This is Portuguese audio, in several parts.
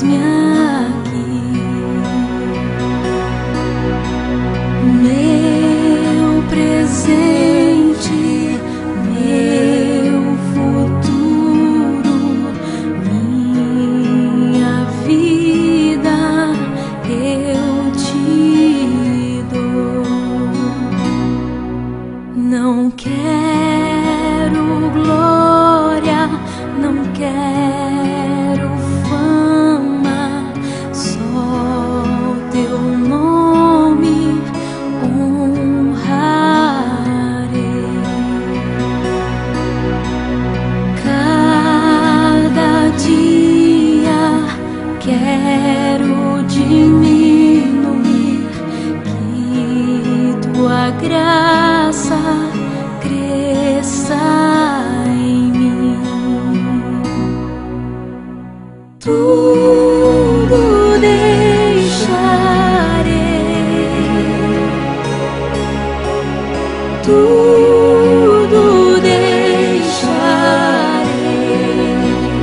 eis-me aqui, meu presente, meu futuro, minha vida eu te dou. Não quero glória, não quero fama, só teu nome honrarei. Cada dia quero diminuir, que tua graça cresça em mim. Tudo deixarei, tudo deixarei,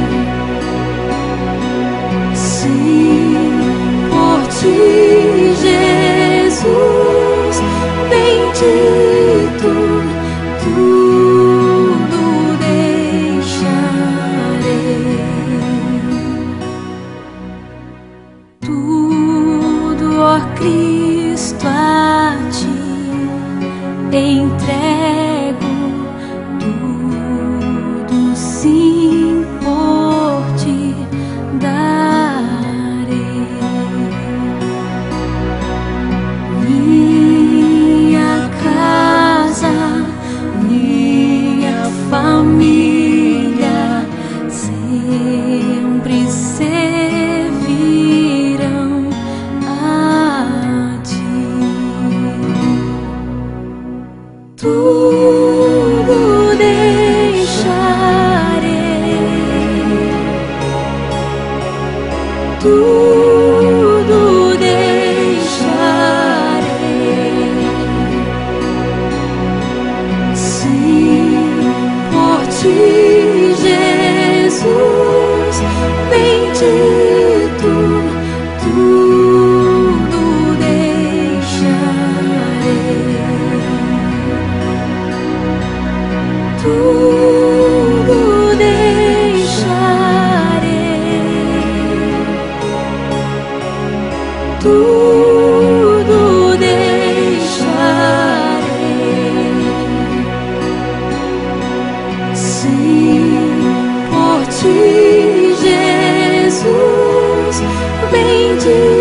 sim, por ti, Jesus bendito. Tudo deixarei, tudo, ó Cristo, a ti entrego, tudo sim por ti darei. Minha casa, minha família sempre servirão a ti. Tudo deixarei, tudo deixarei, sim, por ti, Jesus bendito. Tudo deixarei, tudo deixarei, tudo deixarei, sim, por ti, Jesus bendito.